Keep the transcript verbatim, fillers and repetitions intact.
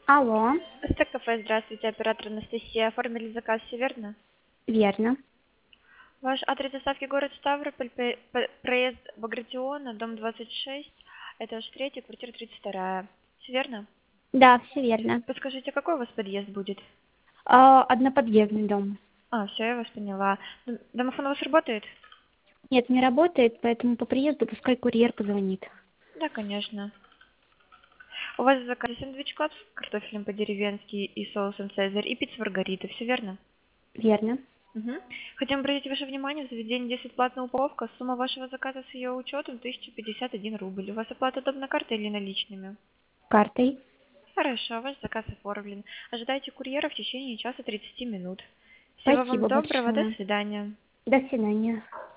Алло, СТ-кафе, здравствуйте, оператор Анастасия. Оформили заказ, все верно? верно. Ваш адрес доставки город Ставрополь, п- п- проезд Багратиона, дом двадцать шесть, этаж три, квартира тридцать два. Все верно? Да, все верно. Подскажите, какой у вас подъезд будет? А, одноподъездный дом. А, все, я вас поняла. Д- Домофон у вас работает? Нет, не работает, поэтому по приезду пускай курьер позвонит. Да, конечно. У вас в заказе сэндвич клаб с картофелем по-деревенски и соусом цезарь и пицца маргарита, все верно? Верно. Мгм. Хотим обратить ваше внимание, в заведении действует платная упаковка. Сумма вашего заказа с ее учетом тысяча пятьдесят один рубль. У вас оплата удобна картой или наличными? Картой. Хорошо, ваш заказ оформлен. Ожидайте курьера в течение часа тридцати минут. Всего вам Спасибо доброго, до большое. свидания. До свидания.